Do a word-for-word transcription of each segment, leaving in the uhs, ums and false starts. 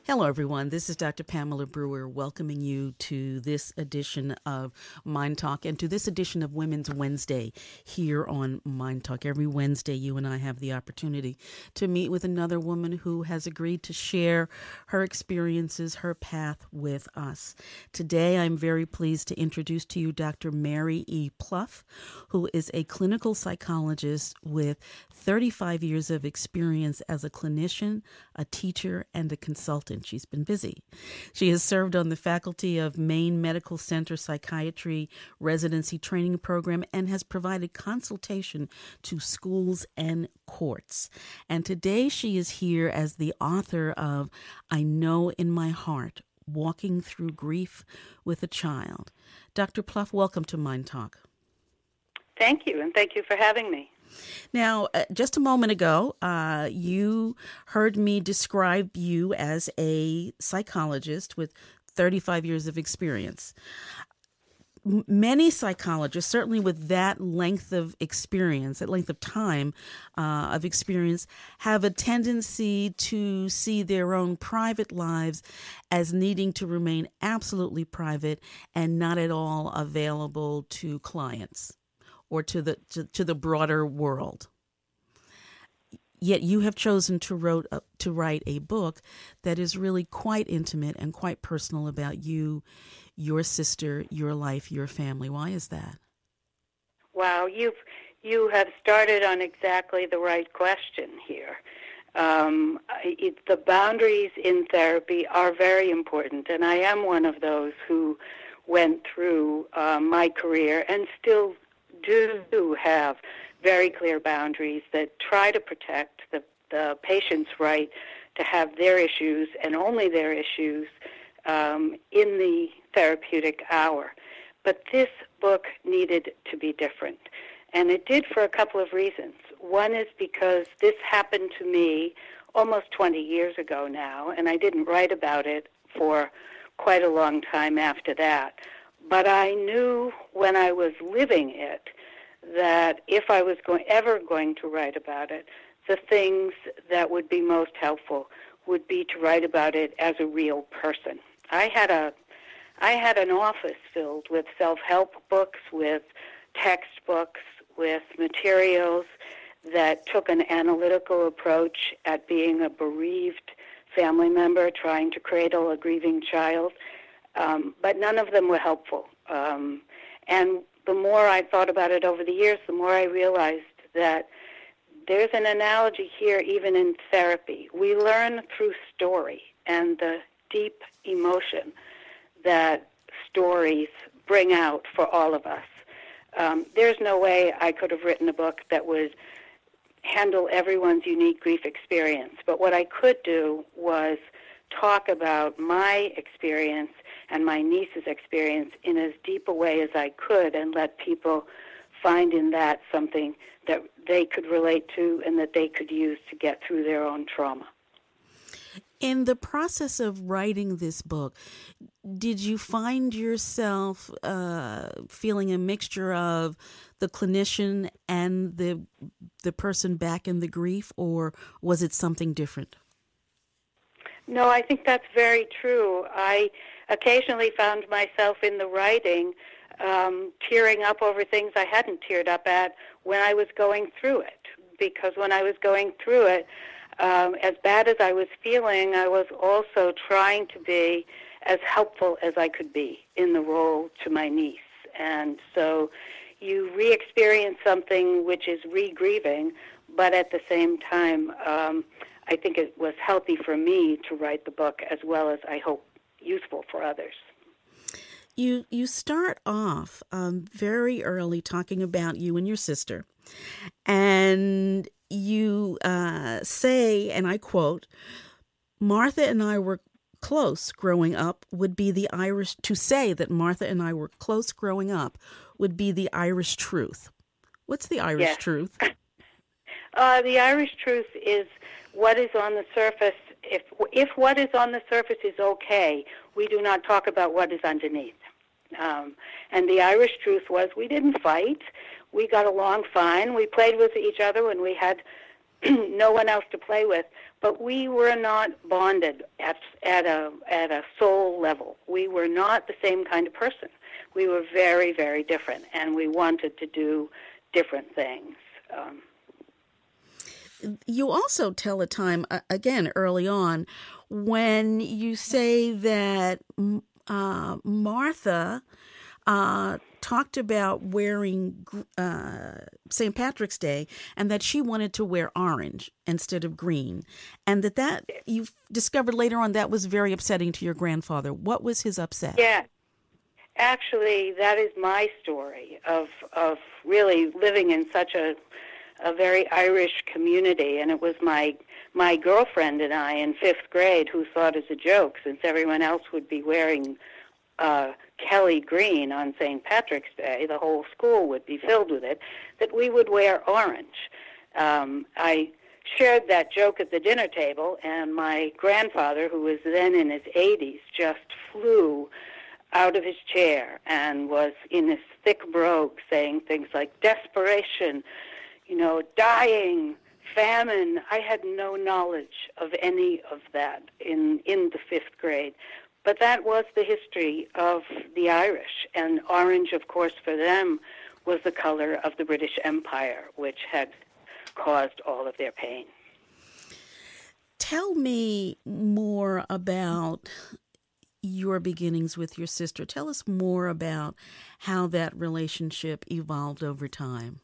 Hello, everyone. This is Doctor Pamela Brewer welcoming you to this edition of Mind Talk and to this edition of Women's Wednesday here on Mind Talk. Every Wednesday, you and I have the opportunity to meet with another woman who has agreed to share her experiences, her path with us. Today, I'm very pleased to introduce to you Doctor Mary E. Plouffe, who is a clinical psychologist with thirty-five years of experience as a clinician, a teacher, and a consultant. She's been busy. She has served on the faculty of Maine Medical Center Psychiatry Residency Training Program and has provided consultation to schools and courts. And today she is here as the author of I Know in My Heart, Walking Through Grief with a Child. Doctor Plouffe, welcome to Mind Talk. Thank you, and thank you for having me. Now, uh, just a moment ago, uh, you heard me describe you as a psychologist with thirty-five years of experience. M- many psychologists, certainly with that length of experience, that length of time uh, of experience, have a tendency to see their own private lives as needing to remain absolutely private and not at all available to clients or to the to, to the broader world. Yet you have chosen to wrote uh, to write a book that is really quite intimate and quite personal about you, your sister, your life, your family. Why is that? Wow, you've you have started on exactly the right question here. Um, it, the boundaries in therapy are very important, and I am one of those who went through uh, my career and still do have very clear boundaries that try to protect the, the patient's right to have their issues and only their issues um, in the therapeutic hour. But this book needed to be different, and it did for a couple of reasons. One is because this happened to me almost twenty years ago now, and I didn't write about it for quite a long time after that. But I knew when I was living it that if I was going, ever going to write about it, the things that would be most helpful would be to write about it as a real person. I had a, I had an office filled with self-help books, with textbooks, with materials that took an analytical approach at being a bereaved family member trying to cradle a grieving child. Um, but none of them were helpful. Um, and the more I thought about it over the years, the more I realized that there's an analogy here even in therapy. We learn through story and the deep emotion that stories bring out for all of us. Um, there's no way I could have written a book that would handle everyone's unique grief experience. But what I could do was talk about my experience and my niece's experience in as deep a way as I could and let people find in that something that they could relate to and that they could use to get through their own trauma. In the process of writing this book, did you find yourself uh, feeling a mixture of the clinician and the the person back in the grief, or was it something different? No, I think that's very true. I occasionally found myself in the writing um, tearing up over things I hadn't teared up at when I was going through it. Because when I was going through it, um, as bad as I was feeling, I was also trying to be as helpful as I could be in the role to my niece. And so you re-experience something which is re-grieving, but at the same time, um, I think it was healthy for me to write the book as well as I hope useful for others. You you start off um, very early talking about you and your sister, and you uh, say, and I quote, Martha and I were close growing up would be the Irish, to say that Martha and I were close growing up would be the Irish truth. What's the Irish yes. truth? uh, the Irish truth is what is on the surface. If if what is on the surface is okay, we do not talk about what is underneath. Um, and the Irish truth was we didn't fight. We got along fine. We played with each other when we had no one else to play with. but we were not bonded at at a at a soul level. We were not the same kind of person. We were very, very different, and we wanted to do different things. Um, you also tell a time, uh, again, early on, when you say that uh, Martha uh, talked about wearing uh, Saint Patrick's Day and that she wanted to wear orange instead of green, and that that you discovered later on that was very upsetting to your grandfather. What was his upset? Yeah. Actually, that is my story of of really living in such a a very Irish community, and it was my my girlfriend and I in fifth grade who thought as a joke, since everyone else would be wearing uh, Kelly green on Saint Patrick's Day, the whole school would be filled with it, that we would wear orange. Um, I shared that joke at the dinner table, and my grandfather, who was then in his eighties, just flew out of his chair and was in his thick brogue saying things like desperation, you know, dying, famine. I had no knowledge of any of that in, in the fifth grade. But that was the history of the Irish. And orange, of course, for them was the color of the British Empire, which had caused all of their pain. Tell me more about your beginnings with your sister. Tell us more about how that relationship evolved over time.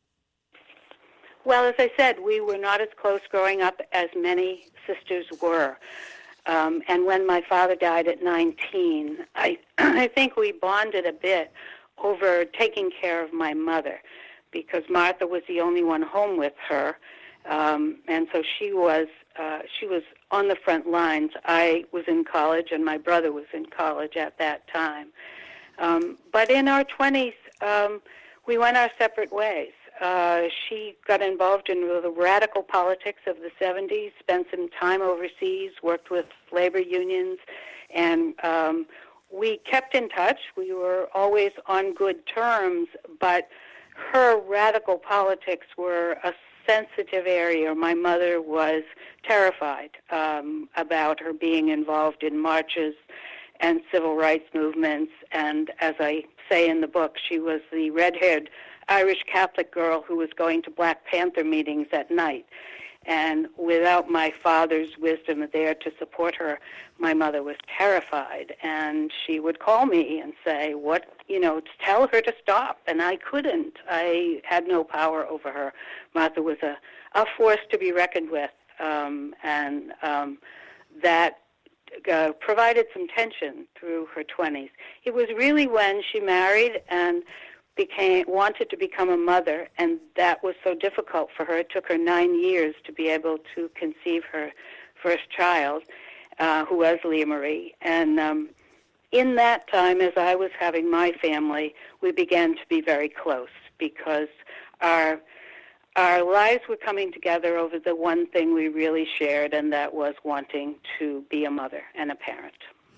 Well, as I said, we were not as close growing up as many sisters were. Um, and when my father died at nineteen, I, I think we bonded a bit over taking care of my mother, because Martha was the only one home with her. Um, and so she was uh, she was on the front lines. I was in college, and my brother was in college at that time. Um, but in our twenties, um, we went our separate ways. Uh, she got involved in the radical politics of the seventies, spent some time overseas, worked with labor unions, and um, we kept in touch. We were always on good terms, but her radical politics were a sensitive area. My mother was terrified um, about her being involved in marches and civil rights movements, and as I say in the book, she was the red-haired Irish Catholic girl who was going to Black Panther meetings at night. And without my father's wisdom there to support her, my mother was terrified. And she would call me and say, what, you know, tell her to stop. And I couldn't. I had no power over her. Martha was a, a force to be reckoned with. Um, and um, that uh, provided some tension through her twenties. It was really when she married and became wanted to become a mother, and that was so difficult for her. It took her nine years to be able to conceive her first child, uh, who was Leah Marie. And um, in that time, as I was having my family, we began to be very close because our our lives were coming together over the one thing we really shared, and that was wanting to be a mother and a parent.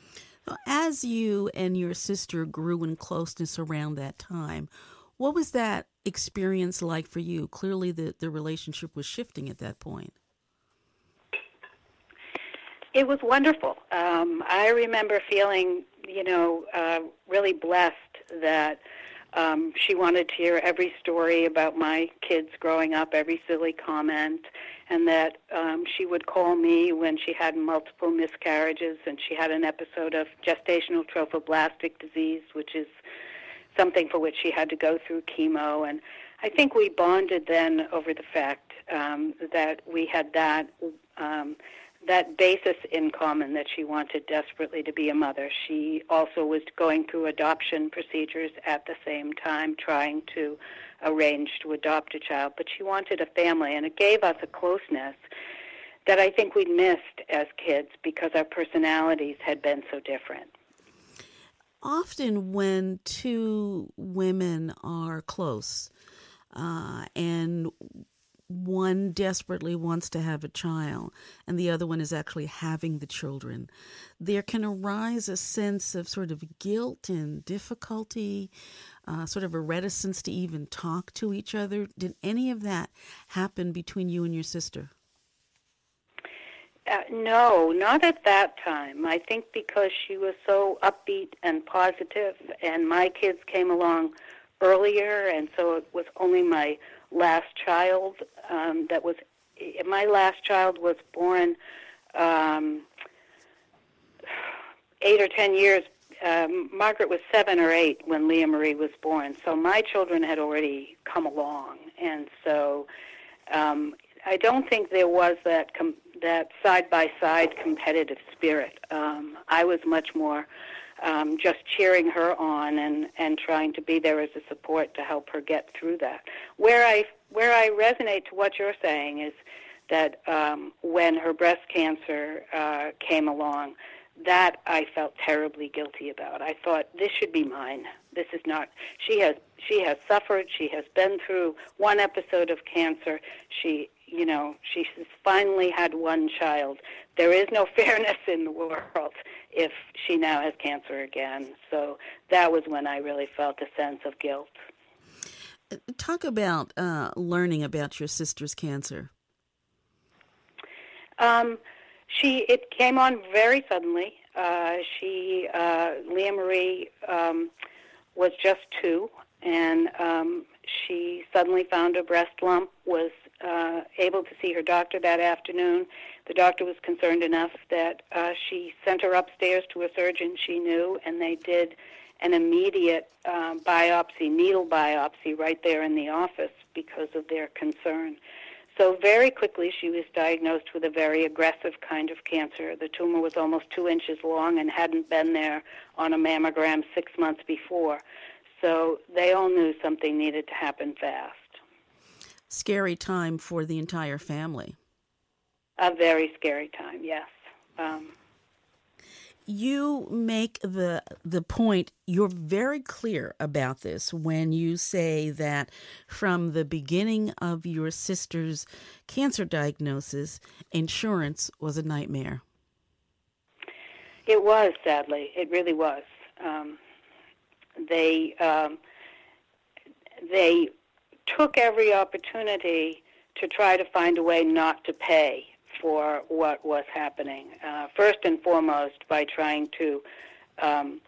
As you and your sister grew in closeness around that time, what was that experience like for you? Clearly the, the relationship was shifting at that point. It was wonderful. Um, I remember feeling, you know, uh, really blessed that um, she wanted to hear every story about my kids growing up, every silly comment, and that um, she would call me when she had multiple miscarriages, and she had an episode of gestational trophoblastic disease, which is something for which she had to go through chemo. And I think we bonded then over the fact um, that we had that um, that basis in common, that she wanted desperately to be a mother. She also was going through adoption procedures at the same time, trying to arrange to adopt a child, but she wanted a family, and it gave us a closeness that I think we'd missed as kids because our personalities had been so different. Often when two women are close uh, and one desperately wants to have a child and the other one is actually having the children, there can arise a sense of sort of guilt and difficulty, uh, sort of a reticence to even talk to each other. Did any of that happen between you and your sister? Uh, no, not at that time. I think because she was so upbeat and positive, and my kids came along earlier, and so it was only my last child um, that was. My last child was born um, eight or ten years. Um, Margaret was seven or eight when Leah Marie was born, so my children had already come along, and so um, I don't think there was that. Com- that side-by-side competitive spirit. Um, I was much more um, just cheering her on and, and trying to be there as a support to help her get through that. Where I where I resonate to what you're saying is that um, when her breast cancer uh, came along, that I felt terribly guilty about. I thought, this should be mine. This is not, she has, she has suffered, she has been through one episode of cancer, she you know, she's finally had one child. There is no fairness in the world if she now has cancer again. So that was when I really felt a sense of guilt. Talk about uh, learning about your sister's cancer. Um, she it came on very suddenly. Uh, she uh, Leah Marie um, was just two, and um, she suddenly found a breast lump. Was Uh, able to see her doctor that afternoon. The doctor was concerned enough that uh, she sent her upstairs to a surgeon she knew, and they did an immediate uh, biopsy, needle biopsy, right there in the office because of their concern. So very quickly she was diagnosed with a very aggressive kind of cancer. The tumor was almost two inches long and hadn't been there on a mammogram six months before. So they all knew something needed to happen fast. Scary time for the entire family. A very scary time, yes. Um, you make the the point, you're very clear about this when you say that from the beginning of your sister's cancer diagnosis, insurance was a nightmare. It was, sadly. It really was. Um, they um, they took every opportunity to try to find a way not to pay for what was happening. Uh, first and foremost, by trying to um,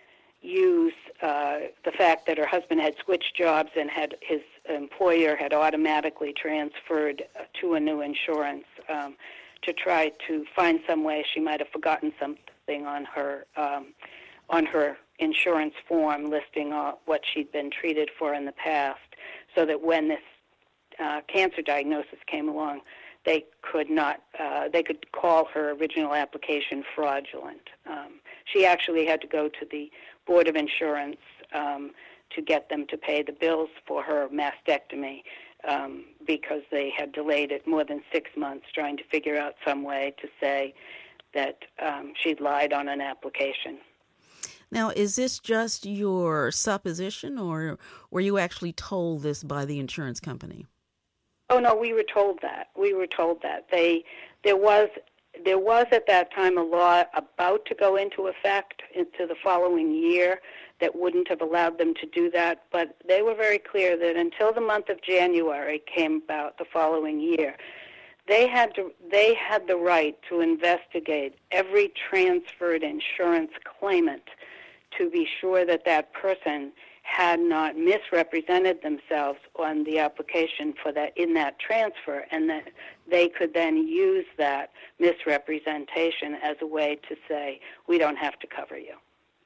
use uh, the fact that her husband had switched jobs and had his employer had automatically transferred uh, to a new insurance um, to try to find some way she might have forgotten something on her um, on her insurance form listing uh, what she'd been treated for in the past, so that when this uh, cancer diagnosis came along, they could not, uh, they could call her original application fraudulent. Um, she actually had to go to the Board of Insurance um, to get them to pay the bills for her mastectomy um, because they had delayed it more than six months trying to figure out some way to say that um, she'd lied on an application. Now, is this just your supposition, or were you actually told this by the insurance company? Oh no, we were told that. We were told that. They there was there was at that time a law about to go into effect into the following year that wouldn't have allowed them to do that, but they were very clear that until the month of January came about the following year, they had to they had the right to investigate every transferred insurance claimant to be sure that that person had not misrepresented themselves on the application for that in that transfer, and that they could then use that misrepresentation as a way to say, we don't have to cover you.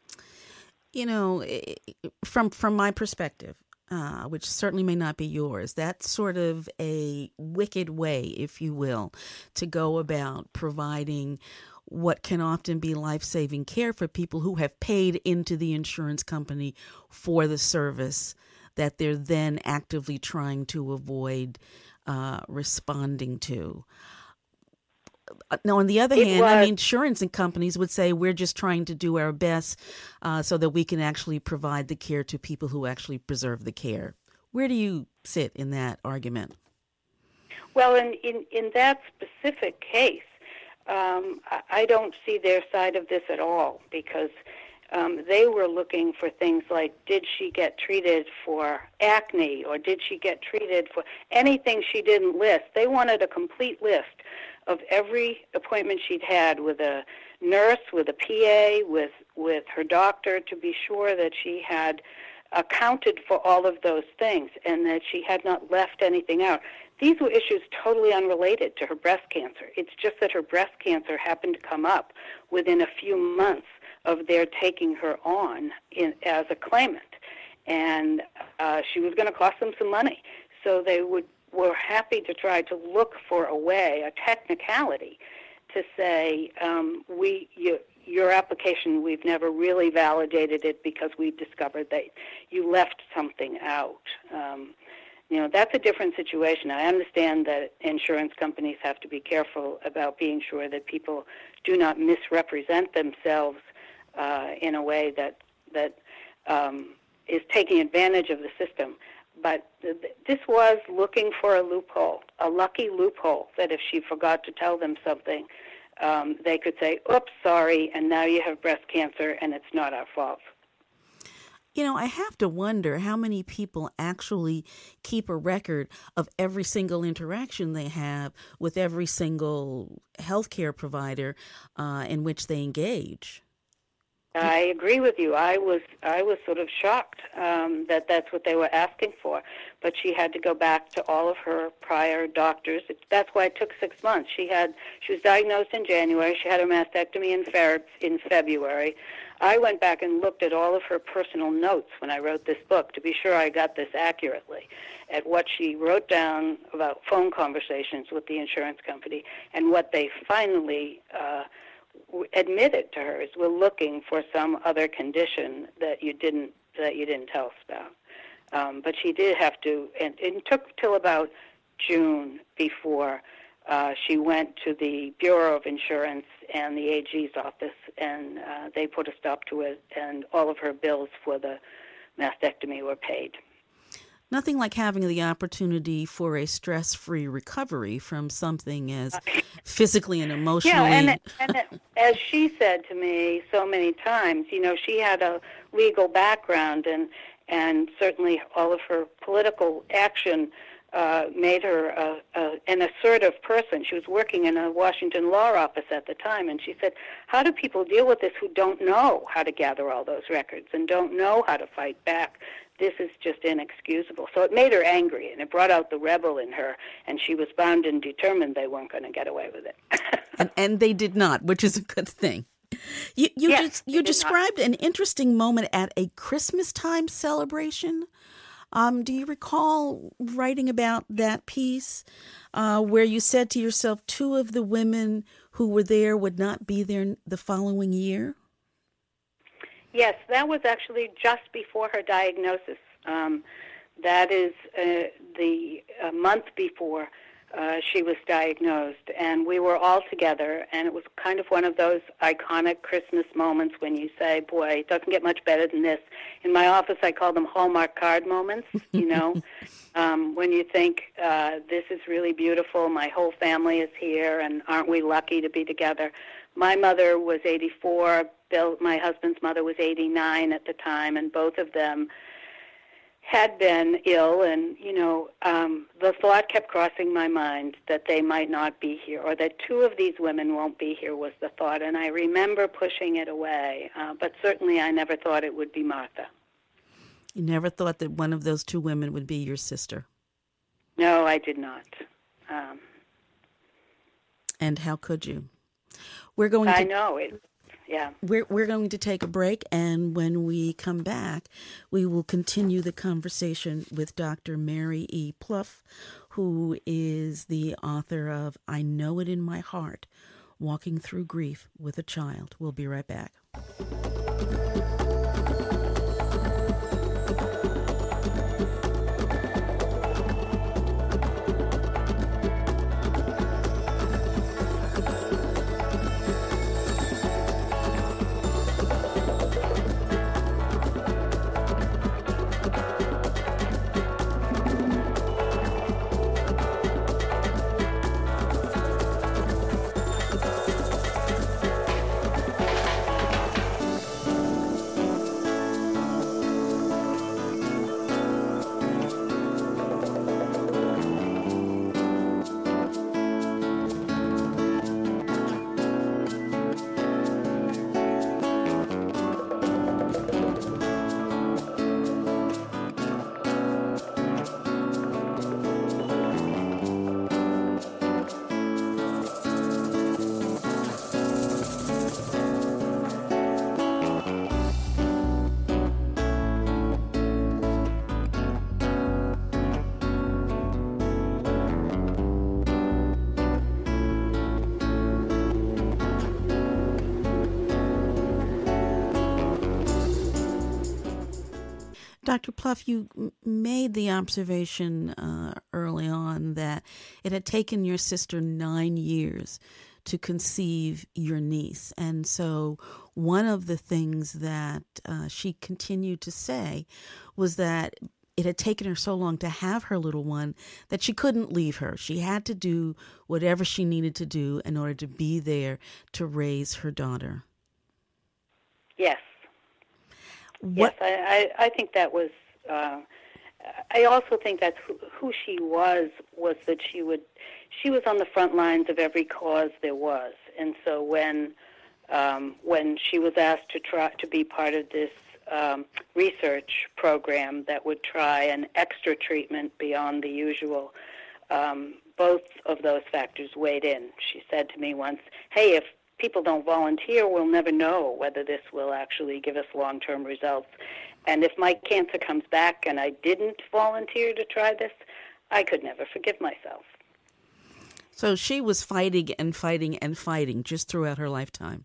You know, from from my perspective, uh, which certainly may not be yours, that's sort of a wicked way, if you will, to go about providing what can often be life-saving care for people who have paid into the insurance company for the service that they're then actively trying to avoid uh, responding to. Now, on the other It hand, was, I mean, insurance and companies would say we're just trying to do our best uh, so that we can actually provide the care to people who actually preserve the care. Where do you sit in that argument? Well, in, in, in that specific case, Um, I don't see their side of this at all, because um, they were looking for things like, did she get treated for acne, or did she get treated for anything she didn't list? They wanted a complete list of every appointment she'd had with a nurse, with a P A, with with her doctor, to be sure that she had accounted for all of those things and that she had not left anything out. These were issues totally unrelated to her breast cancer. It's just that her breast cancer happened to come up within a few months of their taking her on in, as a claimant. And uh, she was going to cost them some money. So they would were happy to try to look for a way, a technicality, to say, um, we you, your application, we've never really validated it because we've discovered that you left something out. Um, you know, that's a different situation. I understand that insurance companies have to be careful about being sure that people do not misrepresent themselves uh, in a way that that um, is taking advantage of the system. But th- this was looking for a loophole, a lucky loophole, that if she forgot to tell them something, um, they could say, oops, sorry, and now you have breast cancer, and it's not our fault. You know, I have to wonder how many people actually keep a record of every single interaction they have with every single healthcare provider uh, in which they engage. I agree with you. I was I was sort of shocked um, that that's what they were asking for. But she had to go back to all of her prior doctors. It, that's why it took six months. She had she was diagnosed in January. She had a mastectomy in, Fe- in February. I went back and looked at all of her personal notes when I wrote this book to be sure I got this accurately, at what she wrote down about phone conversations with the insurance company and what they finally uh, admitted to her is we're looking for some other condition that you didn't that you didn't tell us about. Um, but she did have to, and it took till about June before uh, she went to the Bureau of Insurance and the A G's office, and uh, they put a stop to it, and all of her bills for the mastectomy were paid. Nothing like having the opportunity for a stress-free recovery from something as physically and emotionally. Yeah, and, and as she said to me so many times, you know, she had a legal background, and and certainly all of her political action uh, made her a, a, an assertive person. She was working in a Washington law office at the time, and she said, how do people deal with this who don't know how to gather all those records and don't know how to fight back? This is just inexcusable. So it made her angry, and it brought out the rebel in her, and she was bound and determined they weren't going to get away with it. and, and they did not, which is a good thing. You you, yes, des- you described not. an interesting moment at a Christmas time celebration. Um, do you recall writing about that piece uh, where you said to yourself two of the women who were there would not be there the following year? Yes, that was actually just before her diagnosis. Um, that is uh, the uh, month before uh, she was diagnosed, and we were all together, and it was kind of one of those iconic Christmas moments when you say, boy, it doesn't get much better than this. In my office, I call them Hallmark card moments, you know, um, when you think, uh, this is really beautiful, my whole family is here, and aren't we lucky to be together? My mother was eighty-four, Bill, my husband's mother was eighty-nine at the time, and both of them had been ill, and, you know, um, the thought kept crossing my mind that they might not be here, or that two of these women won't be here was the thought, and I remember pushing it away, uh, but certainly I never thought it would be Martha. You never thought that one of those two women would be your sister? No, I did not. Um, and how could you? We're going to, I know it. Yeah. We're we're going to take a break, and when we come back, we will continue the conversation with Doctor Mary E. Plouffe, who is the author of I Know It in My Heart, Walking Through Grief with a Child. We'll be right back. Doctor Plouffe, you m- made the observation uh, early on that it had taken your sister nine years to conceive your niece. And so one of the things that uh, she continued to say was that it had taken her so long to have her little one that she couldn't leave her. She had to do whatever she needed to do in order to be there to raise her daughter. Yes. What? Yes, I, I, I think that was, uh, I also think that's who, who she was, was that she would, she was on the front lines of every cause there was. And so when, um, when she was asked to try to be part of this um, research program that would try an extra treatment beyond the usual, um, both of those factors weighed in. She said to me once, hey, if people don't volunteer, we'll never know whether this will actually give us long-term results. And if my cancer comes back and I didn't volunteer to try this, I could never forgive myself. So she was fighting and fighting and fighting just throughout her lifetime.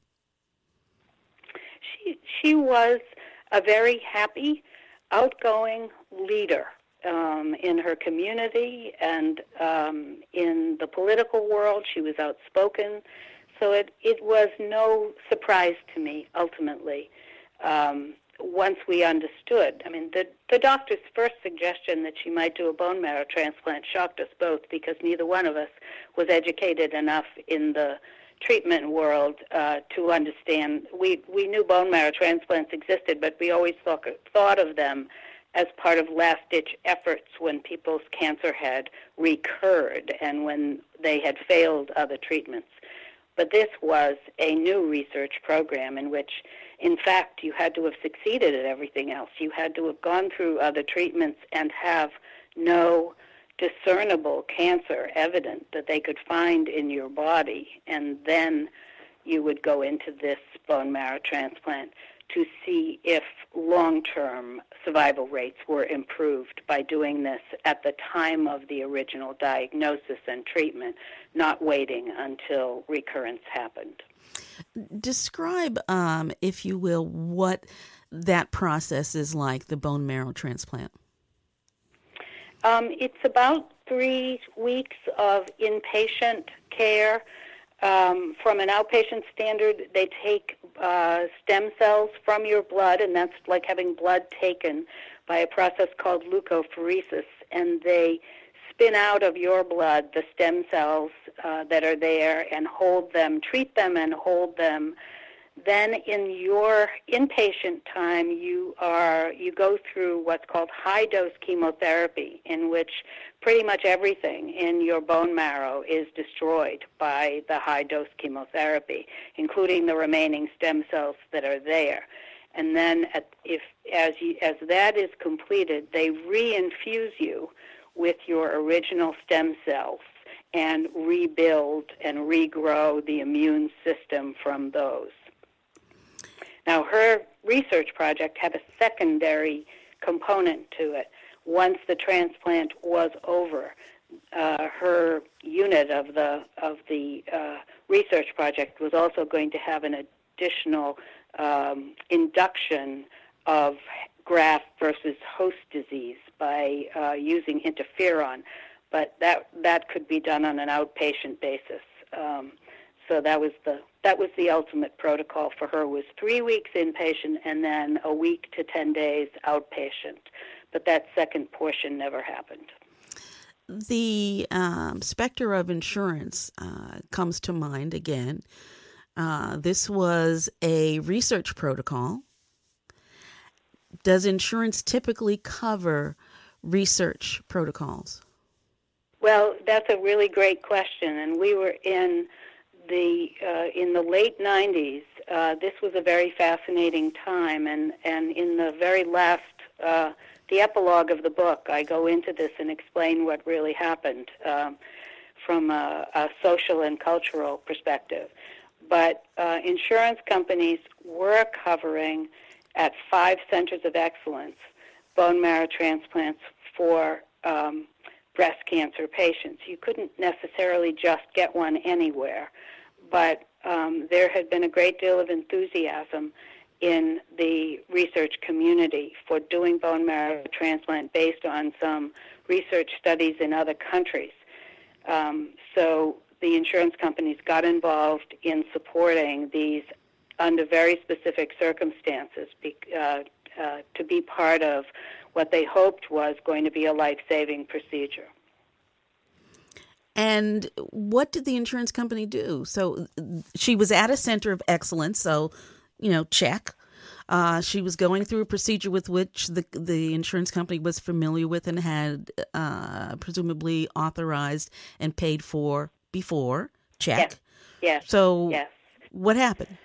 She she was a very happy, outgoing leader um, in her community and um, in the political world. She was outspoken. So it, it was no surprise to me, ultimately, um, once we understood. I mean, the, the doctor's first suggestion that she might do a bone marrow transplant shocked us both because neither one of us was educated enough in the treatment world uh, to understand. We, we knew bone marrow transplants existed, but we always thought, thought of them as part of last-ditch efforts when people's cancer had recurred and when they had failed other treatments. But this was a new research program in which, in fact, you had to have succeeded at everything else. You had to have gone through other treatments and have no discernible cancer evident that they could find in your body. And then you would go into this bone marrow transplant to see if long-term survival rates were improved by doing this at the time of the original diagnosis and treatment, not waiting until recurrence happened. Describe, um, if you will, what that process is like, the bone marrow transplant. Um, it's about three weeks of inpatient care. Um, from an outpatient standard, they take uh, stem cells from your blood, and that's like having blood taken by a process called leukapheresis, and they spin out of your blood the stem cells uh, that are there and hold them, treat them and hold them. Then in your inpatient time, you are you go through what's called high-dose chemotherapy, in which pretty much everything in your bone marrow is destroyed by the high-dose chemotherapy, including the remaining stem cells that are there. And then at, if as you, as that is completed, they reinfuse you with your original stem cells and rebuild and regrow the immune system from those. Now, her research project had a secondary component to it. Once the transplant was over, uh, her unit of the of the uh, research project was also going to have an additional um, induction of graft versus host disease by uh, using interferon, but that that could be done on an outpatient basis. Um, So that was the that was the ultimate protocol for her, was three weeks inpatient and then a week to ten days outpatient. But that second portion never happened. The um, specter of insurance uh, comes to mind again. Uh, this was a research protocol. Does insurance typically cover research protocols? Well, that's a really great question, and we were in the uh, in the late nineties. Uh, this was a very fascinating time, and, and in the very last, uh, the epilogue of the book, I go into this and explain what really happened um, from a, a social and cultural perspective. But uh, insurance companies were covering, at five centers of excellence, bone marrow transplants for um, breast cancer patients. You couldn't necessarily just get one anywhere, but um, there had been a great deal of enthusiasm, in the research community for doing bone marrow transplant based on some research studies in other countries. Um, so the insurance companies got involved in supporting these under very specific circumstances be, uh, uh, to be part of what they hoped was going to be a life-saving procedure. And what did the insurance company do? So she was at a center of excellence, so, you know, check. Uh, she was going through a procedure with which the the insurance company was familiar with and had uh, presumably authorized and paid for before. Check. Yes. Yes. So yes. What happened?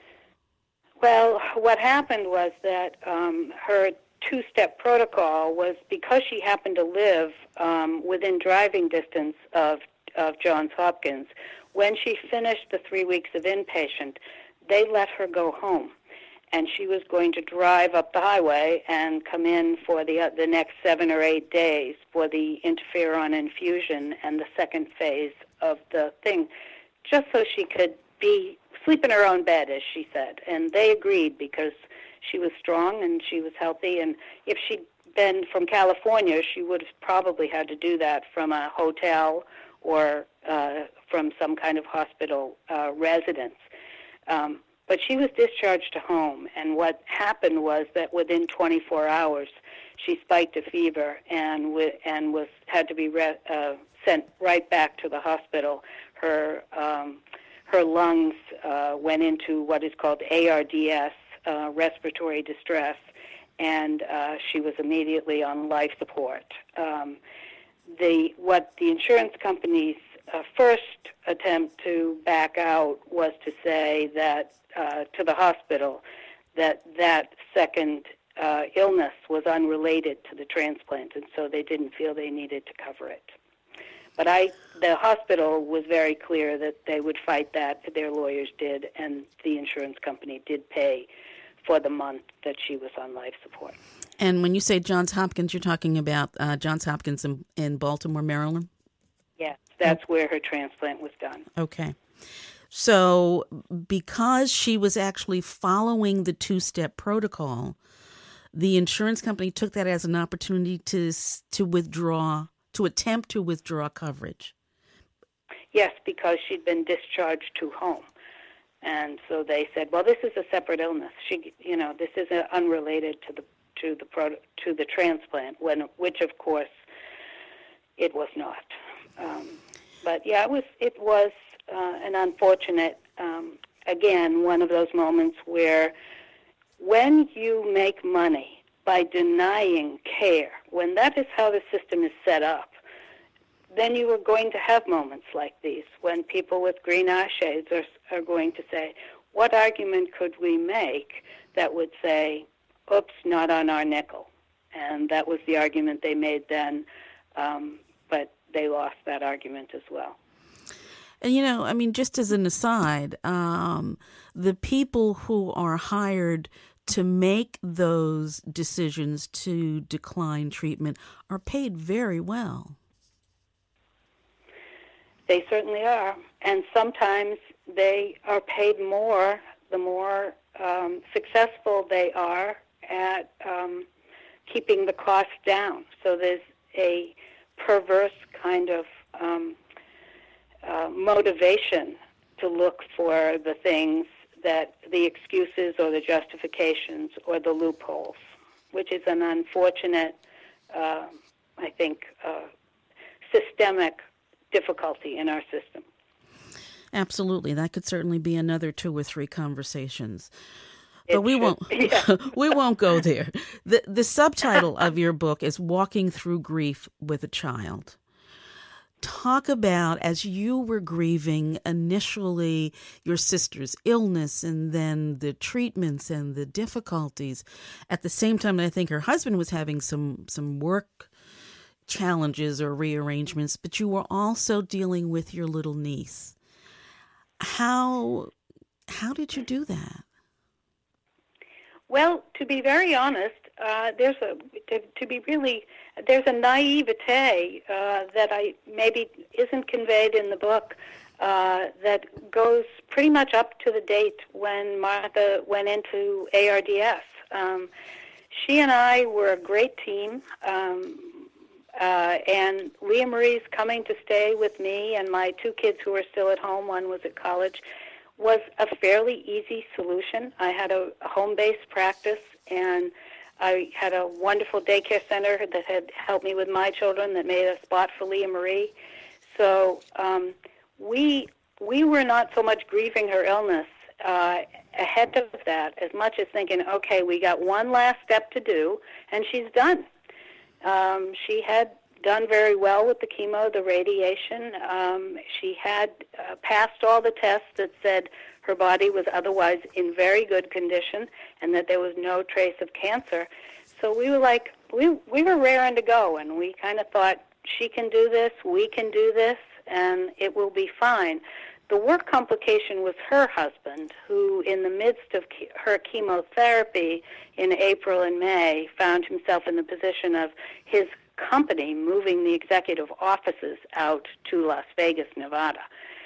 Well, what happened was that um, her two-step protocol was, because she happened to live um, within driving distance of, of Johns Hopkins, when she finished the three weeks of inpatient, they let her go home. And she was going to drive up the highway and come in for the uh, the next seven or eight days for the interferon infusion and the second phase of the thing, just so she could be sleep in her own bed, as she said. And they agreed because she was strong and she was healthy. And if she'd been from California, she would have probably had to do that from a hotel or uh, from some kind of hospital uh, residence. Um, But she was discharged to home, and what happened was that within twenty-four hours, she spiked a fever and w- and was had to be re- uh, sent right back to the hospital. Her um, her lungs uh, went into what is called A R D S, uh, respiratory distress, and uh, she was immediately on life support. Um, the what the insurance companies uh, first attempt to back out was to say that. Uh, to the hospital that that second uh, illness was unrelated to the transplant, and so they didn't feel they needed to cover it. But I, the hospital was very clear that they would fight that. Their lawyers did, and the insurance company did pay for the month that she was on life support. And when you say Johns Hopkins, you're talking about uh, Johns Hopkins in, in Baltimore, Maryland? Yes, that's oh. where her transplant was done. Okay. So because she was actually following the two-step protocol, the insurance company took that as an opportunity to to withdraw, to attempt to withdraw coverage. Yes, because she'd been discharged to home. And so they said, well, this is a separate illness. She, you know, this is unrelated to the to the pro, to the transplant, when which of course it was not. Um, but yeah, it was it was Uh, an unfortunate, um, again, one of those moments where when you make money by denying care, when that is how the system is set up, then you are going to have moments like these when people with green eye shades are, are going to say, what argument could we make that would say, oops, not on our nickel? And that was the argument they made then, um, but they lost that argument as well. And, you know, I mean, just as an aside, um, the people who are hired to make those decisions to decline treatment are paid very well. They certainly are. And sometimes they are paid more the more um, successful they are at um, keeping the costs down. So there's a perverse kind of um Uh, motivation to look for the things that the excuses or the justifications or the loopholes, which is an unfortunate, uh, I think, uh, systemic difficulty in our system. Absolutely. That could certainly be another two or three conversations. It But we should, won't yeah. we won't go there. The the subtitle of your book is Walking Through Grief with a Child. Talk about, as you were grieving initially your sister's illness and then the treatments and the difficulties. At the same time, I think her husband was having some, some work challenges or rearrangements, but you were also dealing with your little niece. How, how did you do that? Well, to be very honest, uh, there's a to, to be really there's a naivete uh, that I maybe isn't conveyed in the book uh, that goes pretty much up to the date when Martha went into A R D S. Um, she and I were a great team, um, uh, and Leah Marie's coming to stay with me and my two kids who were still at home, one was at college, was a fairly easy solution. I had a, a home-based practice, and I had a wonderful daycare center that had helped me with my children that made a spot for Leah Marie. So um, we we were not so much grieving her illness uh, ahead of that as much as thinking, okay, we got one last step to do, and she's done. Um, she had done very well with the chemo, the radiation. Um, she had uh, passed all the tests that said her body was otherwise in very good condition and that there was no trace of cancer. So we were like, we we were raring to go, and we kind of thought, she can do this, we can do this, and it will be fine. The work complication was her husband, who in the midst of ke- her chemotherapy in April and May found himself in the position of his company moving the executive offices out to Las Vegas, Nevada.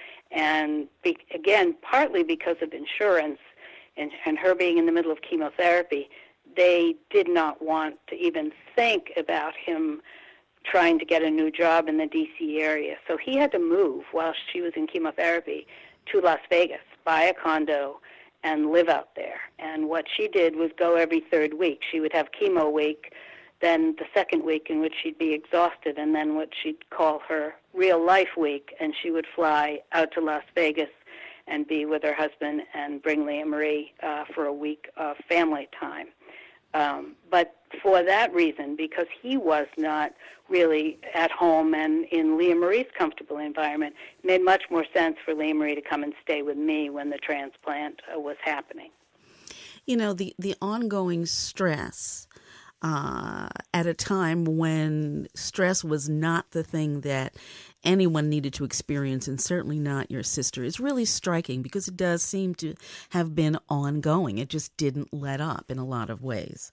And be, again, partly because of insurance and, and her being in the middle of chemotherapy, they did not want to even think about him trying to get a new job in the D C area. So he had to move while she was in chemotherapy to Las Vegas, buy a condo, and live out there. And what she did was go every third week. She would have chemo week, then the second week in which she'd be exhausted, and then what she'd call her real life week, and she would fly out to Las Vegas and be with her husband and bring Leah Marie uh, for a week of family time. Um, but for that reason, because he was not really at home and in Leah Marie's comfortable environment, it made much more sense for Leah Marie to come and stay with me when the transplant uh, was happening. You know, the, the ongoing stress uh, at a time when stress was not the thing that anyone needed to experience, and certainly not your sister, is really striking, because it does seem to have been ongoing. It just didn't let up in a lot of ways.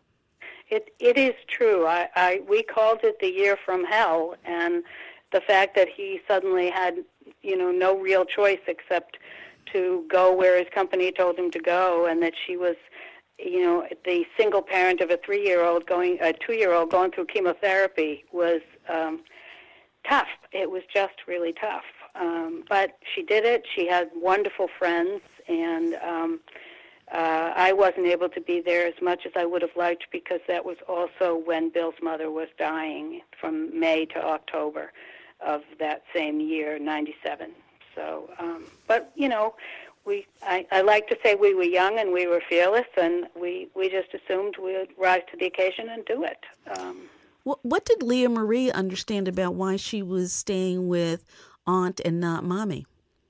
It it is true. I, I we called it the year from hell, and the fact that he suddenly had, you know, no real choice except to go where his company told him to go, and that she was, you know, the single parent of a three-year-old going, a two-year-old going through chemotherapy was um, tough. It was just really tough. Um, but she did it. She had wonderful friends, and um, uh, I wasn't able to be there as much as I would have liked, because that was also when Bill's mother was dying, from May to October of that same year, ninety-seven. So, um, but, you know, we I, I like to say we were young and we were fearless, and we, we just assumed we would rise to the occasion and do it. Um, what, what did Leah Marie understand about why she was staying with Aunt and not Mommy?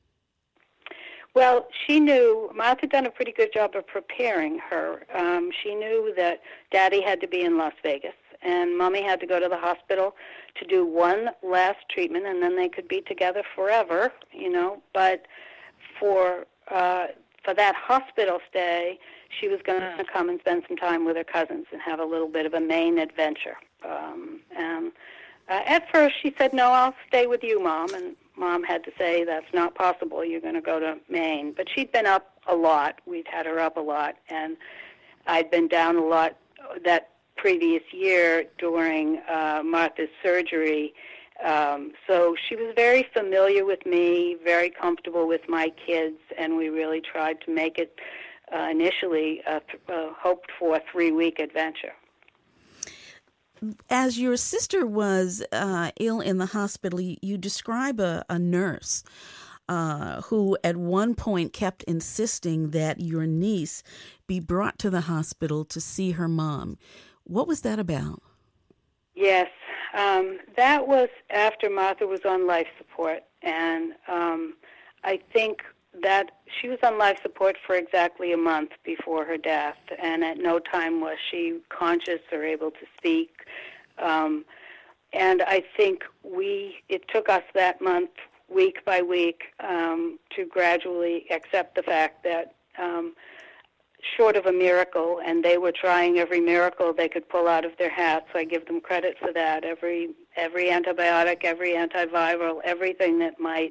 Well, she knew, Martha had done a pretty good job of preparing her. Um, she knew that Daddy had to be in Las Vegas, and Mommy had to go to the hospital to do one last treatment, and then they could be together forever, you know. But for uh, for that hospital stay, she was going to come and spend some time with her cousins and have a little bit of a Maine adventure. Um, and uh, at first she said, no, I'll stay with you, Mom. And Mom had to say, that's not possible. You're going to go to Maine. But she'd been up a lot. We'd had her up a lot. And I'd been down a lot that previous year during uh, Martha's surgery. Um, so she was very familiar with me, very comfortable with my kids, and we really tried to make it uh, initially a, th- a hoped-for three-week adventure. As your sister was uh, ill in the hospital, you, you describe a, a nurse uh, who at one point kept insisting that your niece be brought to the hospital to see her mom. What was that about? Yes, um, that was after Martha was on life support, and um, I think that she was on life support for exactly a month before her death, and at no time was she conscious or able to speak. Um, and I think we, it took us that month, week by week, um, to gradually accept the fact that um, short of a miracle, and they were trying every miracle they could pull out of their hats, so I give them credit for that, every every antibiotic, every antiviral, everything that might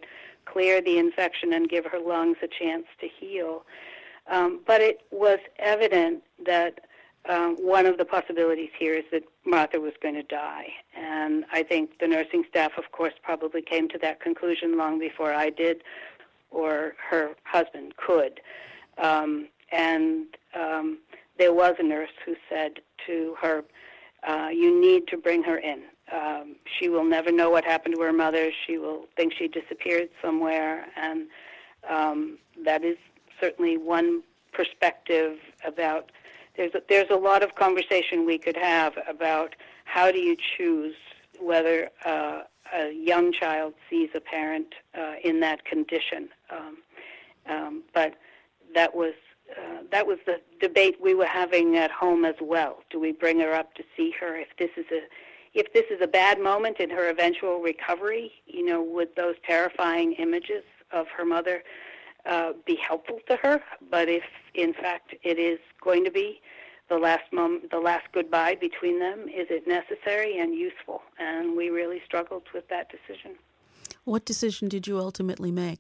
clear the infection and give her lungs a chance to heal. Um, but it was evident that um, one of the possibilities here is that Martha was going to die. And I think the nursing staff, of course, probably came to that conclusion long before I did or her husband could. Um, and um, there was a nurse who said to her, uh, you need to bring her in. Um, she will never know what happened to her mother. She will think she disappeared somewhere. And um, that is certainly one perspective about, there's a, there's a lot of conversation we could have about how do you choose whether uh, a young child sees a parent uh, in that condition. Um, um, but that was uh, that was the debate we were having at home as well. Do we bring her up to see her? If this is a if this is a bad moment in her eventual recovery, you know, would those terrifying images of her mother uh, be helpful to her? But if in fact it is going to be the last moment, the last goodbye between them, is it necessary and useful? And we really struggled with that decision. What decision did you ultimately make?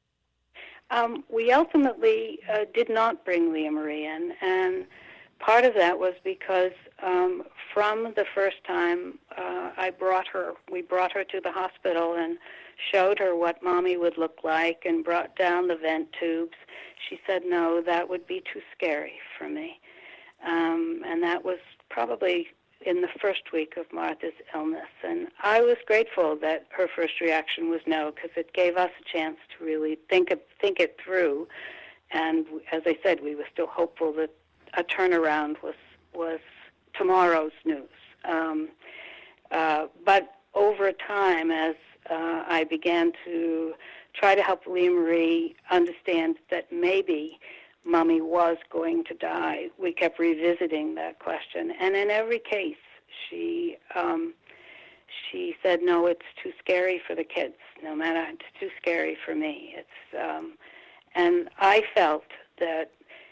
Um, we ultimately uh, did not bring Leah Marie in, and part of that was because um, from the first time uh, I brought her, we brought her to the hospital and showed her what Mommy would look like and brought down the vent tubes. She said, no, that would be too scary for me. Um, and that was probably in the first week of Martha's illness. And I was grateful that her first reaction was no, because it gave us a chance to really think it, think it through. And as I said, we were still hopeful that a turnaround was was tomorrow's news. Um, uh, but over time, as uh, I began to try to help Leah Marie understand that maybe Mommy was going to die, we kept revisiting that question. And in every case, she um, she said, no, it's too scary for the kids. No matter, it's too scary for me. It's um, and I felt that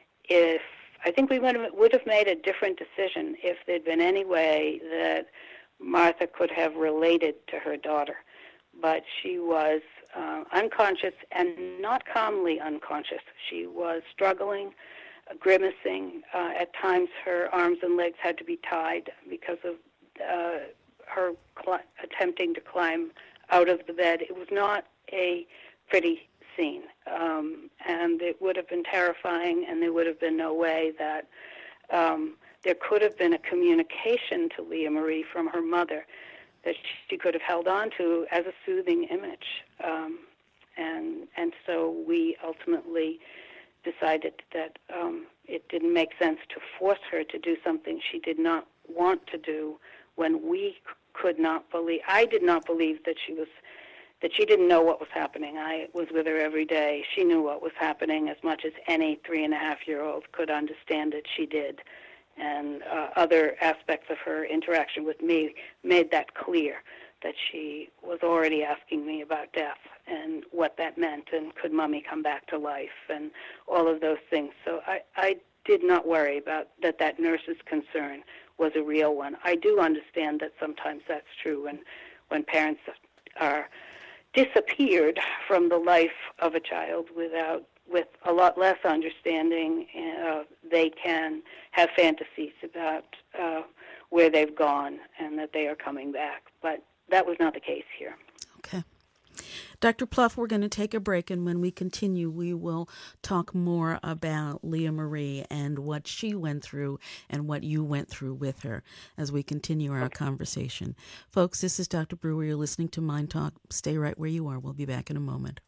if I think we would have, would have made a different decision if there'd been any way that Martha could have related to her daughter. But she was uh, unconscious, and not calmly unconscious. She was struggling, uh, grimacing. Uh, at times her arms and legs had to be tied because of uh, her cl- attempting to climb out of the bed. It was not a pretty scene, um, and it would have been terrifying, and there would have been no way that um, there could have been a communication to Leah Marie from her mother that she could have held on to as a soothing image. Um, and and so we ultimately decided that um, it didn't make sense to force her to do something she did not want to do when we could not believe, I did not believe that she was, that she didn't know what was happening. I was with her every day. She knew what was happening as much as any three and a half year old could understand it. She did. And uh, other aspects of her interaction with me made that clear, that she was already asking me about death and what that meant, and could Mommy come back to life, and all of those things. So I, I did not worry about that that nurse's concern was a real one. I do understand that sometimes that's true when, when parents are disappeared from the life of a child without with a lot less understanding, uh, they can have fantasies about uh, where they've gone and that they are coming back. But that was not the case here. Okay. Doctor Plouffe, we're going to take a break, and when we continue, we will talk more about Leah Marie and what she went through and what you went through with her as we continue our okay. conversation. Folks, this is Doctor Brewer. You're listening to Mind Talk. Stay right where you are. We'll be back in a moment.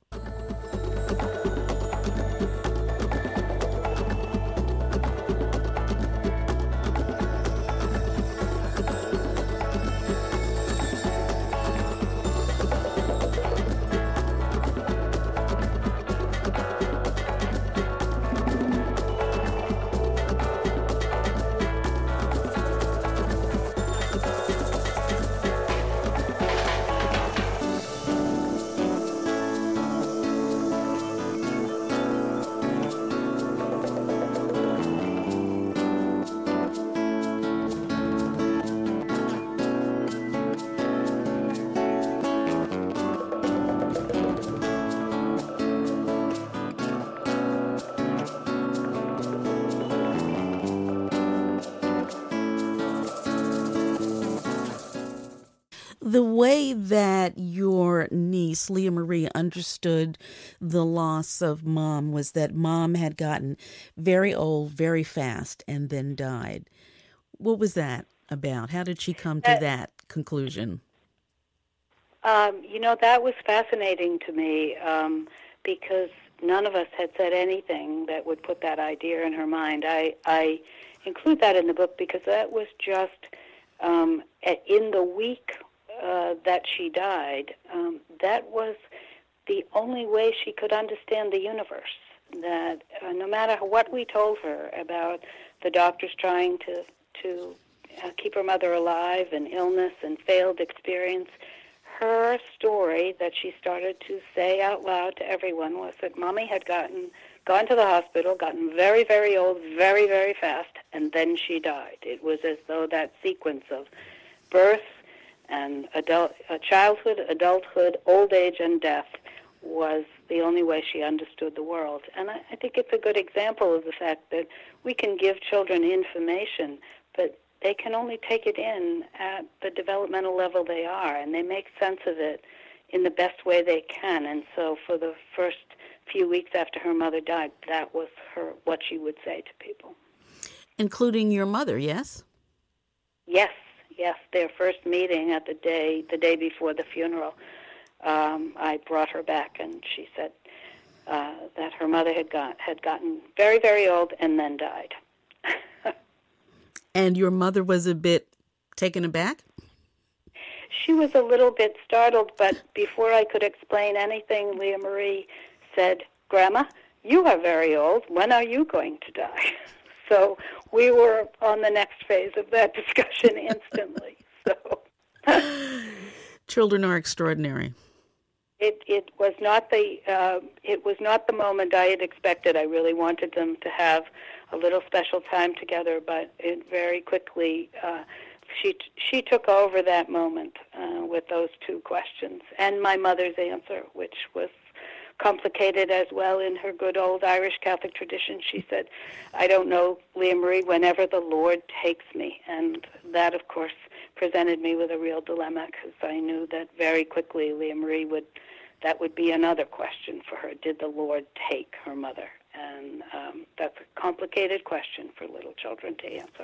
the way that your niece, Leah Marie, understood the loss of mom was that mom had gotten very old very fast and then died. What was that about? How did she come to That, that conclusion? um, you know, that was fascinating to me um, because none of us had said anything that would put that idea in her mind. I, I include that in the book because that was just um, in the week uh, that she died. Um, that was the only way she could understand the universe. That uh, no matter what we told her about the doctors trying to to uh, keep her mother alive and illness and failed experience, her story that she started to say out loud to everyone was that Mommy had gotten gone to the hospital, gotten very, very old, very, very fast, and then she died. It was as though that sequence of birth and adult, uh, childhood, adulthood, old age, and death was the only way she understood the world. And I, I think it's a good example of the fact that we can give children information, but they can only take it in at the developmental level they are, and they make sense of it in the best way they can. And so for the first few weeks after her mother died, that was her what she would say to people. Including your mother, yes? Yes, yes. Their first meeting at the day, the day before the funeral, um, I brought her back, and she said uh, that her mother had got had gotten very, very old and then died. And your mother was a bit taken aback? She was a little bit startled, but before I could explain anything, Leah Marie said, "Grandma, you are very old. When are you going to die?" So we were on the next phase of that discussion instantly. So children are extraordinary. It it was not the uh, it was not the moment I had expected. I really wanted them to have a little special time together, but it very quickly uh, she she took over that moment uh, with those two questions and my mother's answer, which was complicated as well in her good old Irish Catholic tradition. She said, "I don't know, Leah Marie, whenever the Lord takes me," and that, of course, presented me with a real dilemma because I knew that very quickly Leah Marie would. That would be another question for her. Did the Lord take her mother? And um, that's a complicated question for little children to answer.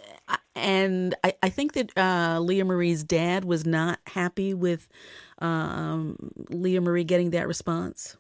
And I, I think that uh, Leah Marie's dad was not happy with um, Leah Marie getting that response.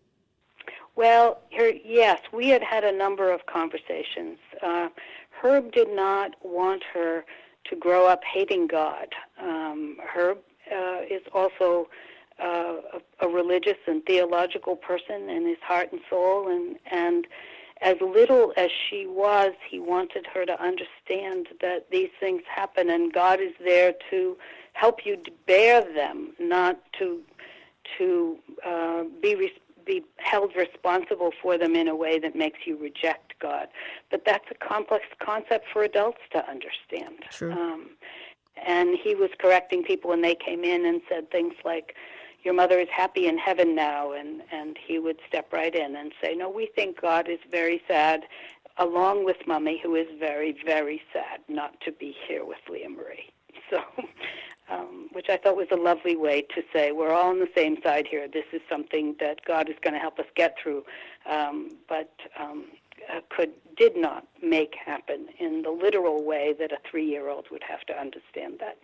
Well, her, yes, we had had a number of conversations. Uh, Herb did not want her to grow up hating God. Um, Herb uh, is also Uh, a, a religious and theological person in his heart and soul, and and as little as she was, he wanted her to understand that these things happen and God is there to help you to bear them, not to to uh, be res- be held responsible for them in a way that makes you reject God. But that's a complex concept for adults to understand. Sure. Um, and he was correcting people when they came in and said things like, "Your mother is happy in heaven now," and, and he would step right in and say, "No, we think God is very sad, along with Mommy, who is very, very sad not to be here with Leah Marie." So, um, which I thought was a lovely way to say, we're all on the same side here. This is something that God is going to help us get through, um, but um, uh, could did not make happen in the literal way that a three-year-old would have to understand that.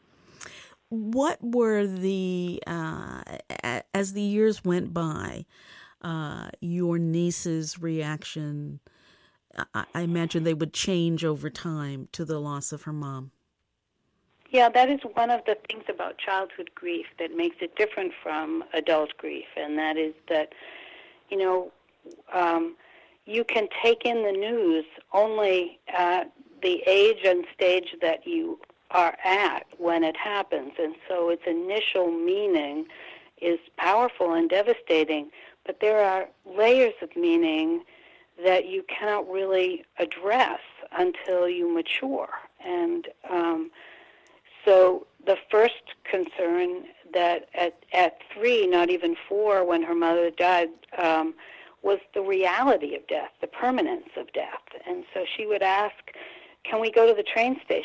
What were the, uh, as the years went by, uh, your niece's reaction? I, I imagine they would change over time to the loss of her mom. Yeah, that is one of the things about childhood grief that makes it different from adult grief, and that is that, you know, um, you can take in the news only at the age and stage that you are at when it happens, and so its initial meaning is powerful and devastating, but there are layers of meaning that you cannot really address until you mature. And um, so the first concern that at, at three, not even four, when her mother died, um, was the reality of death, the permanence of death. And so she would ask, "Can we go to the train station?"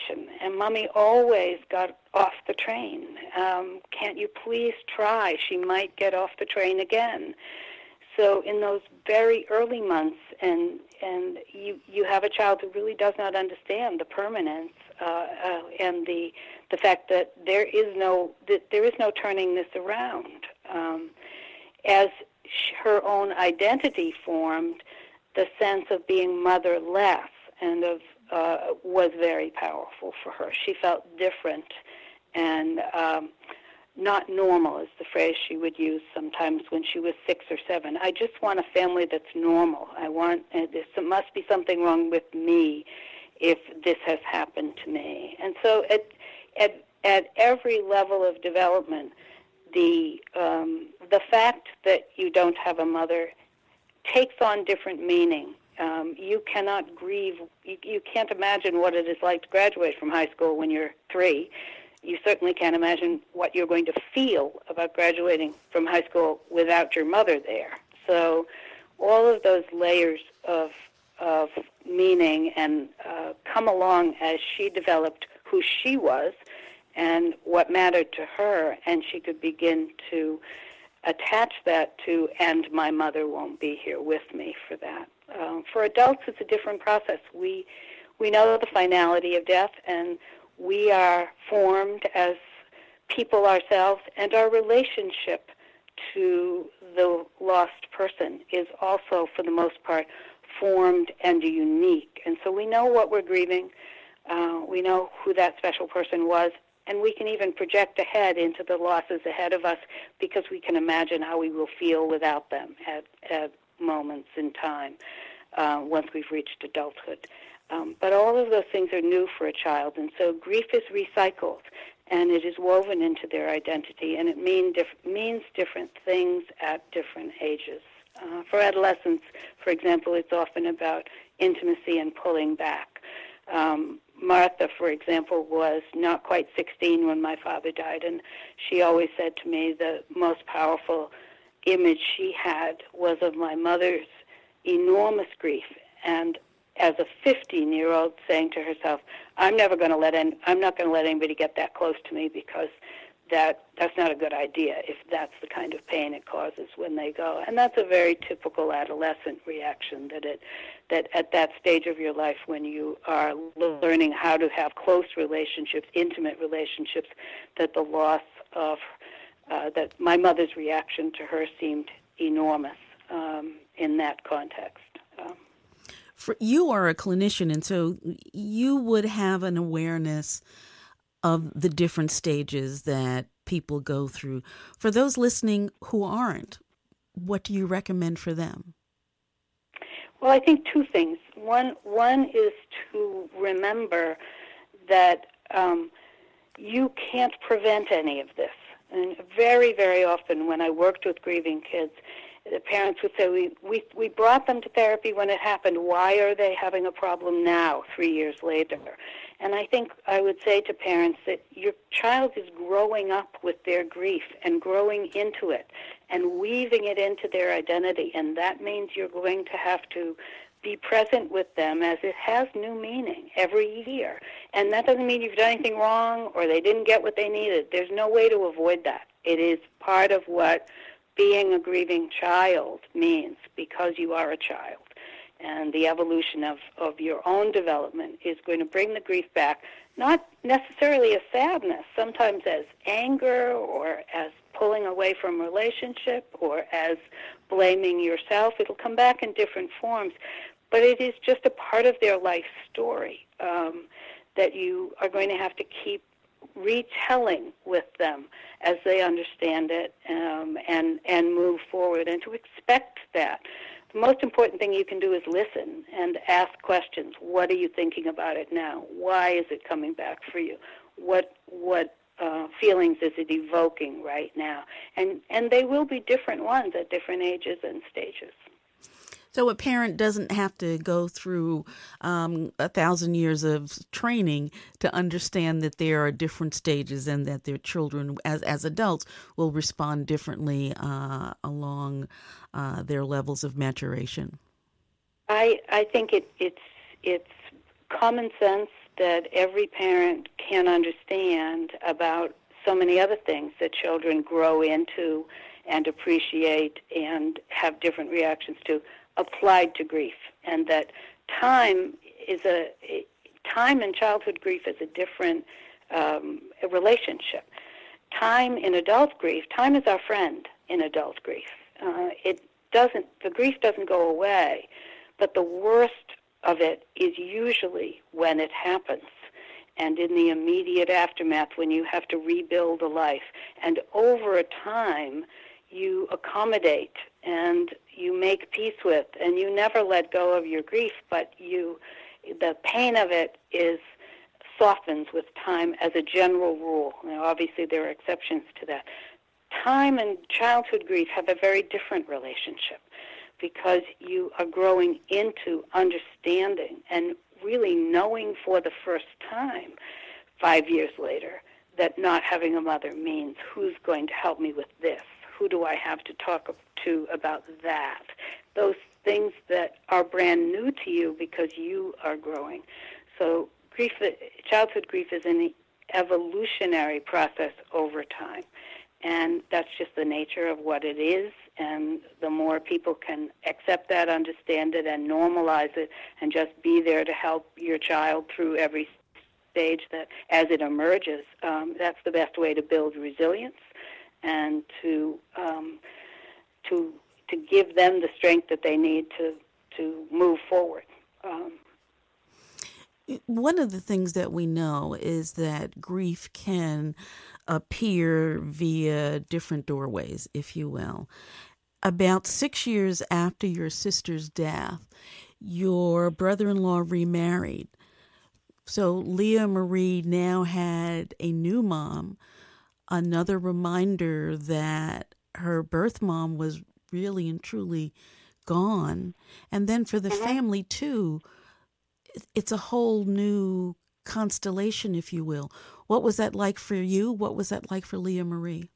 and Mommy always got off the train. Um, can't you please try? She might get off the train again. So in those very early months, and and you you have a child who really does not understand the permanence uh, uh, and the the fact that there is no that there is no turning this around. Um, as her own identity formed, the sense of being motherless and of uh, was very powerful for her. She felt different and um, not normal is the phrase she would use sometimes when she was six or seven. I just want a family that's normal. I want, uh, there must be something wrong with me if this has happened to me. And so at at, at every level of development, the um, the fact that you don't have a mother takes on different meaning. Um, you cannot grieve. You, you can't imagine what it is like to graduate from high school when you're three. You certainly can't imagine what you're going to feel about graduating from high school without your mother there. So all of those layers of of meaning and uh, come along as she developed who she was and what mattered to her, and she could begin to attach that to, and my mother won't be here with me for that. Um, for adults, it's a different process. We we know the finality of death, and we are formed as people ourselves, and our relationship to the lost person is also, for the most part, formed and unique. And so we know what we're grieving. Uh, we know who that special person was, and we can even project ahead into the losses ahead of us because we can imagine how we will feel without them at, at moments in time uh, once we've reached adulthood. Um, but all of those things are new for a child, and so grief is recycled, and it is woven into their identity, and it mean diff- means different things at different ages. Uh, for adolescents, for example, it's often about intimacy and pulling back. Um, Martha, for example, was not quite sixteen when my father died, and she always said to me the most powerful image she had was of my mother's enormous grief, and as a fifteen-year-old saying to herself, "I'm never going to let any, I'm not going to let anybody get that close to me because that that's not a good idea if that's the kind of pain it causes when they go." And that's a very typical adolescent reaction, that it that at that stage of your life when you are learning how to have close relationships, intimate relationships, that the loss of uh, that my mother's reaction to her seemed enormous um, in that context. Um, For, you are a clinician, and so you would have an awareness of the different stages that people go through. For those listening who aren't, what do you recommend for them? Well, I think two things. One, one is to remember that um, you can't prevent any of this. And very, very often when I worked with grieving kids, the parents would say, we, we we brought them to therapy when it happened. Why are they having a problem now, three years later? And I think I would say to parents that your child is growing up with their grief and growing into it and weaving it into their identity. And that means you're going to have to be present with them as it has new meaning every year. And that doesn't mean you've done anything wrong or they didn't get what they needed. There's no way to avoid that. It is part of what being a grieving child means, because you are a child. And the evolution of, of your own development is going to bring the grief back, not necessarily as sadness, sometimes as anger or as pulling away from relationship or as blaming yourself. It'll come back in different forms, but it is just a part of their life story um, that you are going to have to keep retelling with them as they understand it um, and and move forward, and to expect that. The most important thing you can do is listen and ask questions. What are you thinking about it now? Why is it coming back for you? What what uh, feelings is it evoking right now? And and they will be different ones at different ages and stages. So a parent doesn't have to go through um, a thousand years of training to understand that there are different stages and that their children, as as adults, will respond differently uh, along uh, their levels of maturation. I I think it, it's it's common sense that every parent can understand about so many other things that children grow into and appreciate and have different reactions to, applied to grief, and that time is a time in childhood grief is a different um, a relationship. Time in adult grief, time is our friend in adult grief. Uh, it doesn't, the grief doesn't go away, but the worst of it is usually when it happens and in the immediate aftermath when you have to rebuild a life. And over a time, you accommodate and you make peace with, and you never let go of your grief, but you, the pain of it is softens with time as a general rule. Now, obviously, there are exceptions to that. Time and childhood grief have a very different relationship because you are growing into understanding and really knowing for the first time, five years later, that not having a mother means who's going to help me with this? Who do I have to talk to about that? Those things that are brand new to you because you are growing. So grief, childhood grief is an evolutionary process over time. And that's just the nature of what it is. And the more people can accept that, understand it, and normalize it, and just be there to help your child through every stage that as it emerges, um, that's the best way to build resilience and to um, to to give them the strength that they need to to move forward. Um, One of the things that we know is that grief can appear via different doorways, if you will. About six years after your sister's death, your brother-in-law remarried. So Leah Marie now had a new mom, another reminder that her birth mom was really and truly gone. And then for the mm-hmm. family, too, it's a whole new constellation, if you will. What was that like for you? What was that like for Leah Marie?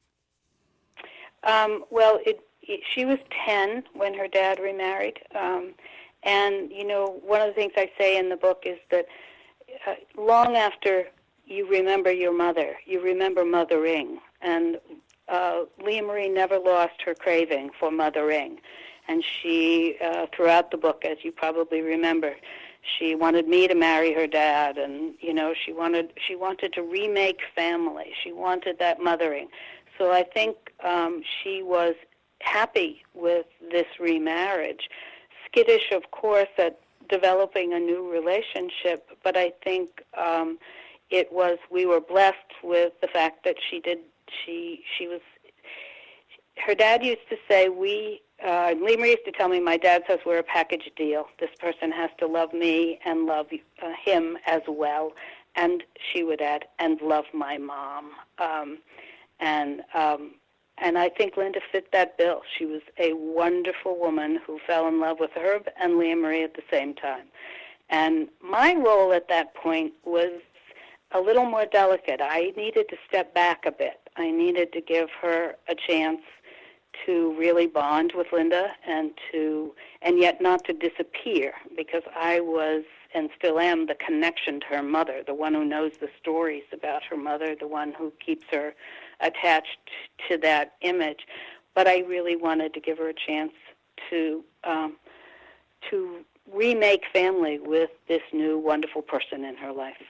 Um, well, it, it, she was ten when her dad remarried. Um, and, you know, one of the things I say in the book is that uh, long after you remember your mother, you remember mothering. And uh, Leah Marie never lost her craving for mothering. And she, uh, throughout the book, as you probably remember, she wanted me to marry her dad, and you know she wanted she wanted to remake family. She wanted that mothering. So I think um, she was happy with this remarriage. Skittish, of course, at developing a new relationship, but I think um, it was we were blessed with the fact that she did. She she was. Her dad used to say we. Uh, Lee Marie used to tell me, my dad says we're a package deal. This person has to love me and love uh, him as well. And she would add, and love my mom. Um, and um, and I think Linda fit that bill. She was a wonderful woman who fell in love with Herb and Leah Marie at the same time. And my role at that point was a little more delicate. I needed to step back a bit. I needed to give her a chance to really bond with Linda and to and yet not to disappear, because I was and still am the connection to her mother, the one who knows the stories about her mother, the one who keeps her attached to that image. But I really wanted to give her a chance to um, to remake family with this new wonderful person in her life.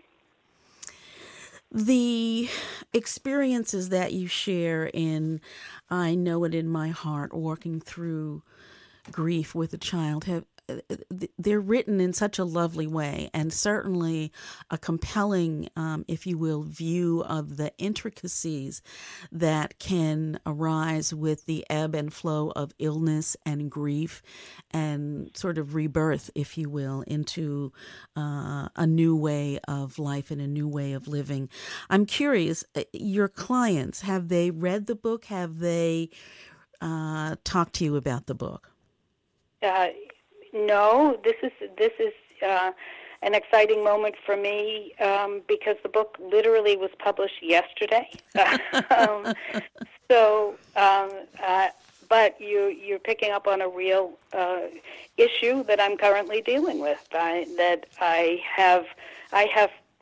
The experiences that you share in I Know It in My Heart, walking through grief with a child, have they're written in such a lovely way, and certainly a compelling, um, if you will, view of the intricacies that can arise with the ebb and flow of illness and grief and sort of rebirth, if you will, into uh, a new way of life and a new way of living. I'm curious, your clients, have they read the book? Have they uh, talked to you about the book? Uh No, this is this is uh, an exciting moment for me um, because the book literally was published yesterday. um, so, um, uh, but you you're picking up on a real uh, issue that I'm currently dealing with. I, that I have I have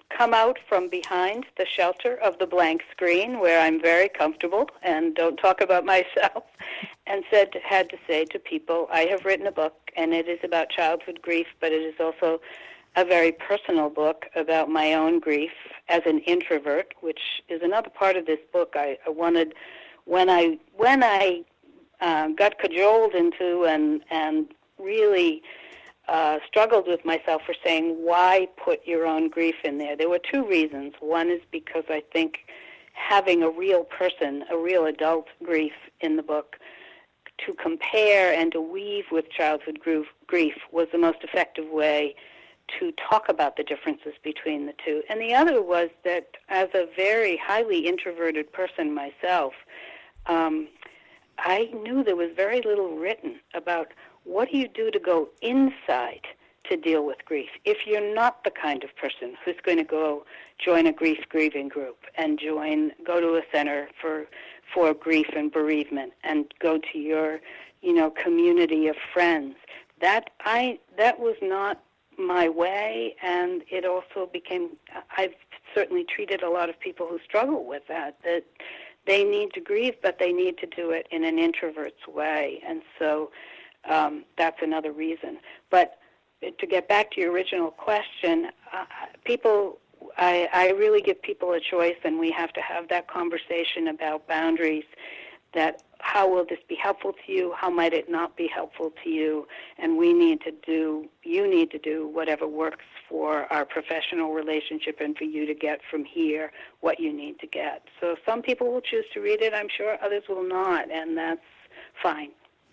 come out from behind the shelter of the blank screen, where I'm very comfortable and don't talk about myself, and said had to say to people, I have written a book, and it is about childhood grief, but it is also a very personal book about my own grief as an introvert, which is another part of this book. I, I wanted, when I when I uh, got cajoled into and and really uh, struggled with myself for saying, why put your own grief in there? There were two reasons. One is because I think having a real person, a real adult grief in the book to compare and to weave with childhood grief, grief was the most effective way to talk about the differences between the two. And the other was that as a very highly introverted person myself, um, I knew there was very little written about what do you do to go inside to deal with grief if you're not the kind of person who's going to go join a grief grieving group and join, go to a center for for grief and bereavement and go to your, you know, community of friends. That I that was not my way, and it also became, I've certainly treated a lot of people who struggle with that, that they need to grieve, but they need to do it in an introvert's way, and so um, that's another reason. But to get back to your original question, uh, people, I, I really give people a choice, and we have to have that conversation about boundaries, that how will this be helpful to you, how might it not be helpful to you, and we need to do, you need to do whatever works for our professional relationship and for you to get from here what you need to get. So some people will choose to read it, I'm sure, others will not, and that's fine.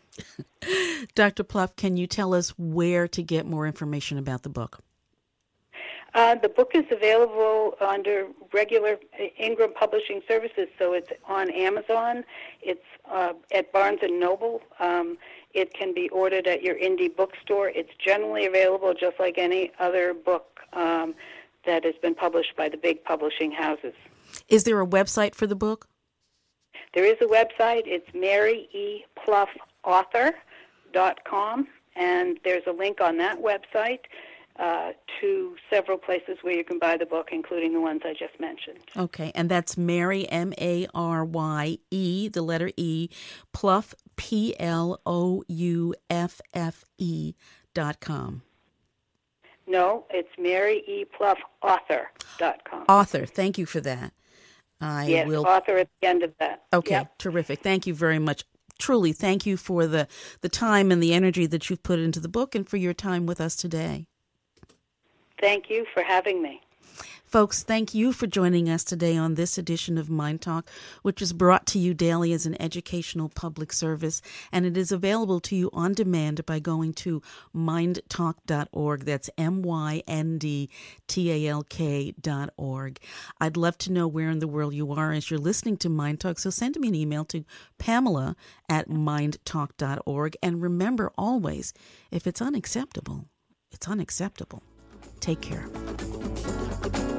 Doctor Plouffe, can you tell us where to get more information about the book? Uh, the book is available under regular Ingram Publishing Services, so it's on Amazon. It's uh, at Barnes and Noble. Um, it can be ordered at your indie bookstore. It's generally available just like any other book um, that has been published by the big publishing houses. Is there a website for the book? There is a website. It's mary e plouffe author dot com, and there's a link on that website Uh, to several places where you can buy the book, including the ones I just mentioned. Okay, and that's Mary, M A R Y E, the letter E, Plouffe, P L O U F F E dot com. No, it's mary e plouffe author dot com. Author, thank you for that. I yes, will... author at the end of that. Okay, yep. Terrific. Thank you very much. Truly, thank you for the, the time and the energy that you've put into the book and for your time with us today. Thank you for having me. Folks, thank you for joining us today on this edition of Mind Talk, which is brought to you daily as an educational public service, and it is available to you on demand by going to mind talk dot org. That's M Y N D T A L K dot org. I'd love to know where in the world you are as you're listening to Mind Talk, so send me an email to Pamela at mind talk dot org. And remember always, if it's unacceptable, it's unacceptable. Take care.